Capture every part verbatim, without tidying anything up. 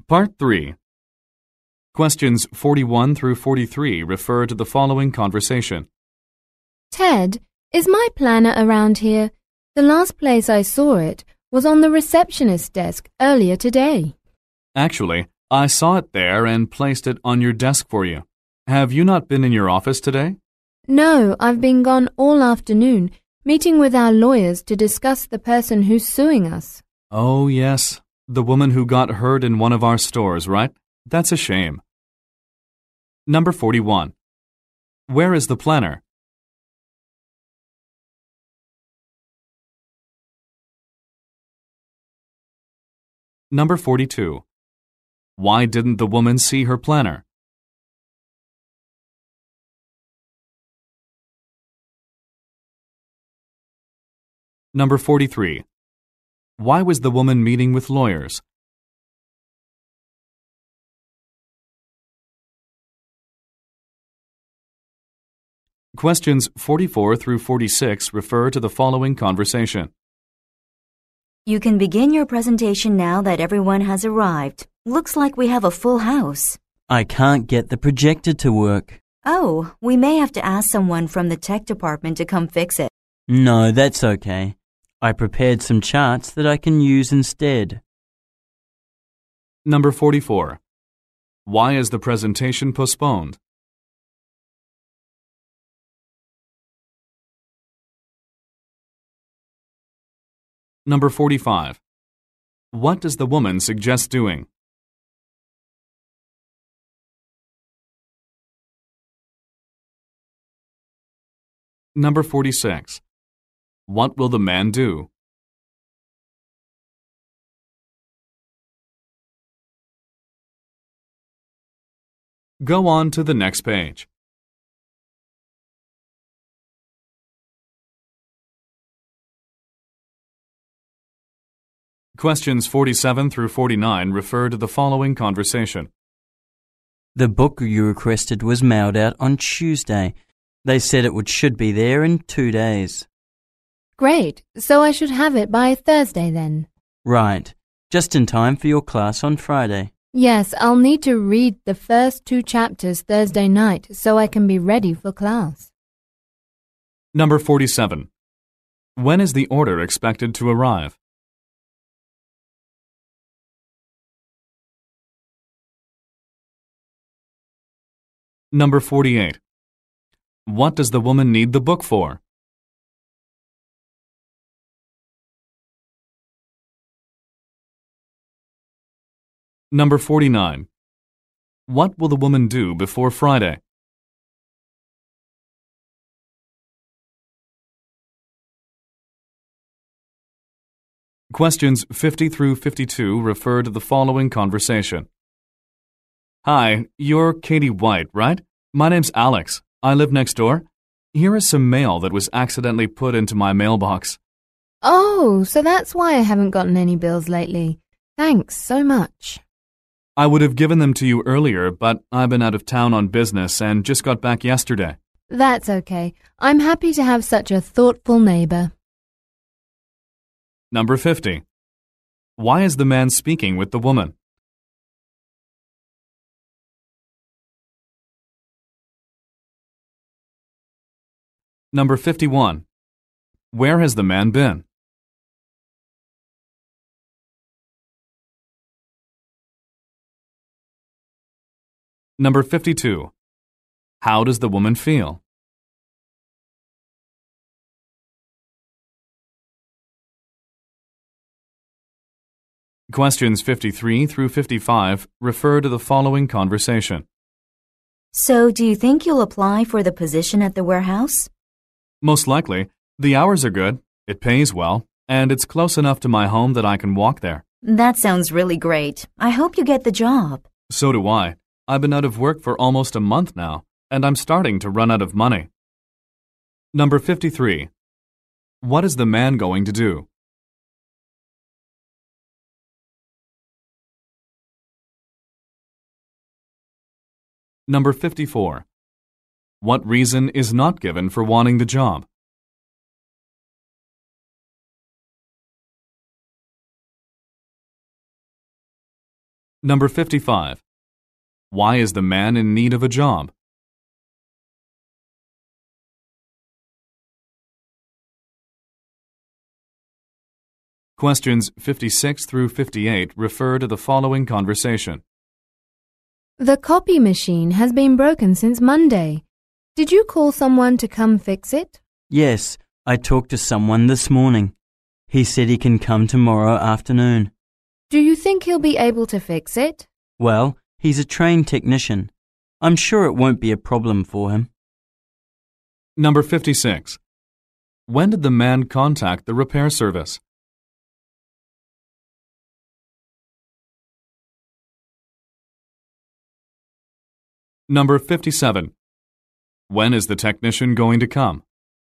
Part three. Questions forty-one through forty-three refer to the following conversation. Ted, is my planner around here? The last place I saw it was on the receptionist's desk earlier today. Actually, I saw it there and placed it on your desk for you. Have you not been in your office today? No, I've been gone all afternoon, meeting with our lawyers to discuss the person who's suing us. Oh, yes. The woman who got hurt in one of our stores, right? That's a shame. Number forty-one. Where is the planner? Number forty-two. Why didn't the woman see her planner? Number forty-three. Why was the woman meeting with lawyers? Questions forty-four through forty-six refer to the following conversation. You can begin your presentation now that everyone has arrived. Looks like we have a full house. I can't get the projector to work. Oh, we may have to ask someone from the tech department to come fix it. No, that's okay. I prepared some charts that I can use instead. Number forty-four. Why is the presentation postponed? Number forty-five. What does the woman suggest doing? Number forty-six. What will the man do? Go on to the next page. Questions forty-seven through forty-nine refer to the following conversation. The book you requested was mailed out on Tuesday. They said it would should be there in two days. Great, so I should have it by Thursday then. Right, just in time for your class on Friday. Yes, I'll need to read the first two chapters Thursday night so I can be ready for class. Number forty-seven. When is the order expected to arrive? Number forty-eight. What does the woman need the book for? Number forty-nine. What will the woman do before Friday? Questions fifty through fifty-two refer to the following conversation. Hi, you're Katie White, right? My name's Alex. I live next door. Here is some mail that was accidentally put into my mailbox. Oh, so that's why I haven't gotten any bills lately. Thanks so much. I would have given them to you earlier, but I've been out of town on business and just got back yesterday. That's okay. I'm happy to have such a thoughtful neighbor. Number fifty. Why is the man speaking with the woman? Number fifty-one. Where has the man been? Number fifty-two. How does the woman feel? Questions fifty-three through fifty-five refer to the following conversation. So, do you think you'll apply for the position at the warehouse? Most likely. The hours are good, it pays well, and it's close enough to my home that I can walk there. That sounds really great. I hope you get the job. So do I. I've been out of work for almost a month now, and I'm starting to run out of money. Number fifty-three. What is the man going to do? Number fifty-four. What reason is not given for wanting the job? Number fifty-five. Why is the man in need of a job? Questions fifty-six through fifty-eight refer to the following conversation. The copy machine has been broken since Monday. Did you call someone to come fix it? Yes, I talked to someone this morning. He said he can come tomorrow afternoon. Do you think he'll be able to fix it? Well, he's a trained technician. I'm sure it won't be a problem for him. Number fifty-six. When did the man contact the repair service? Number fifty-seven. When is the technician going to come?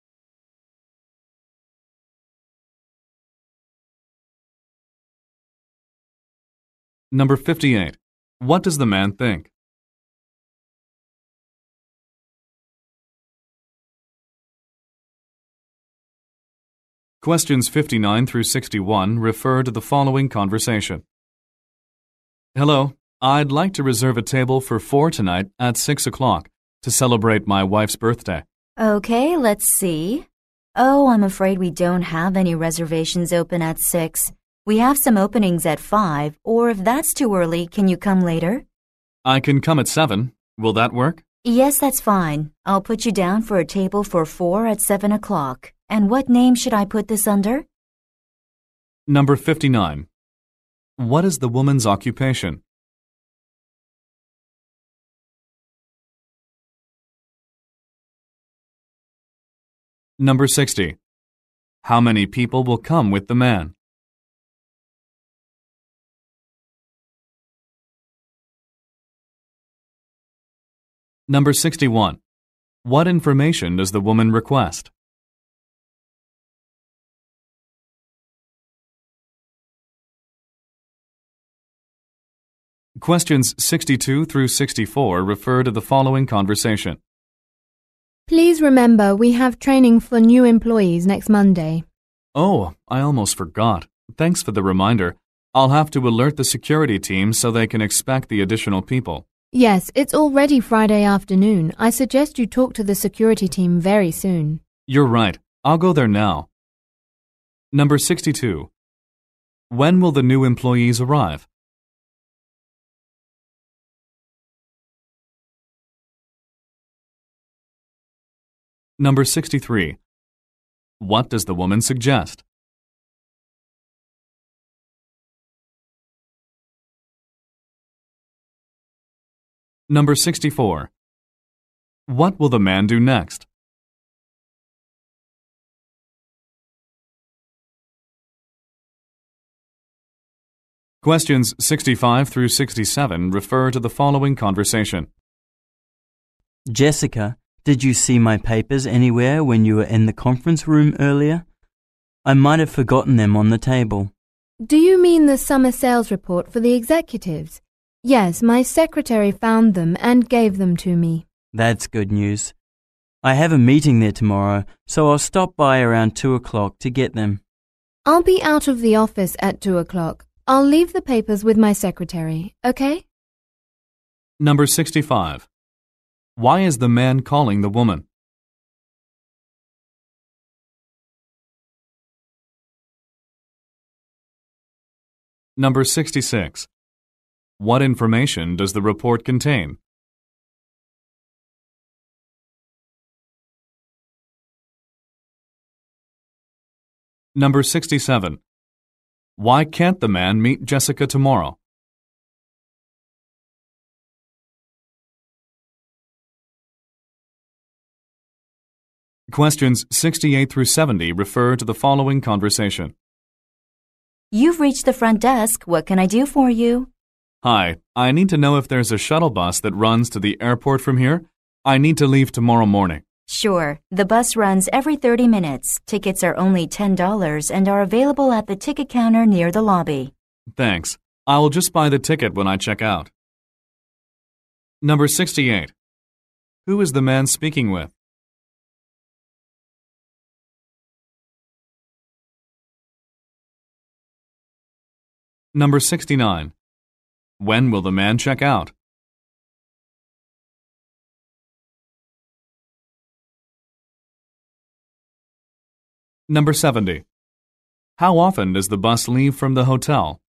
Number fifty-eight. What does the man think? Questions fifty-nine through sixty-one refer to the following conversation. Hello, I'd like to reserve a table for four tonight at six o'clock to celebrate my wife's birthday. Okay, let's see. Oh, I'm afraid we don't have any reservations open at six. We have some openings at five, or if that's too early, can you come later? I can come at seven. Will that work? Yes, that's fine. I'll put you down for a table for four at seven o'clock. And what name should I put this under? Number fifty-nine. What is the woman's occupation? Number sixty. How many people will come with the man? Number sixty-one. What information does the woman request? Questions sixty-two through sixty-four refer to the following conversation. Please remember we have training for new employees next Monday. Oh, I almost forgot. Thanks for the reminder. I'll have to alert the security team so they can expect the additional people. Yes, it's already Friday afternoon. I suggest you talk to the security team very soon. You're right. I'll go there now. Number sixty-two. When will the new employees arrive? Number sixty-three. What does the woman suggest? Number sixty-four. What will the man do next? Questions sixty-five through sixty-seven refer to the following conversation. Jessica, did you see my papers anywhere when you were in the conference room earlier? I might have forgotten them on the table. Do you mean the summer sales report for the executives? Yes, my secretary found them and gave them to me. That's good news. I have a meeting there tomorrow, so I'll stop by around two o'clock to get them. I'll be out of the office at two o'clock. I'll leave the papers with my secretary, okay? Number sixty-five. Why is the man calling the woman? Number sixty-six. What information does the report contain? Number sixty-seven. Why can't the man meet Jessica tomorrow? Questions sixty-eight through seventy refer to the following conversation. You've reached the front desk. What can I do for you? Hi, I need to know if there's a shuttle bus that runs to the airport from here. I need to leave tomorrow morning. Sure. The bus runs every thirty minutes. Tickets are only ten dollars and are available at the ticket counter near the lobby. Thanks. I will just buy the ticket when I check out. Number sixty-eight. Who is the man speaking with? Number sixty-nine. When will the man check out? Number seventy. How often does the bus leave from the hotel?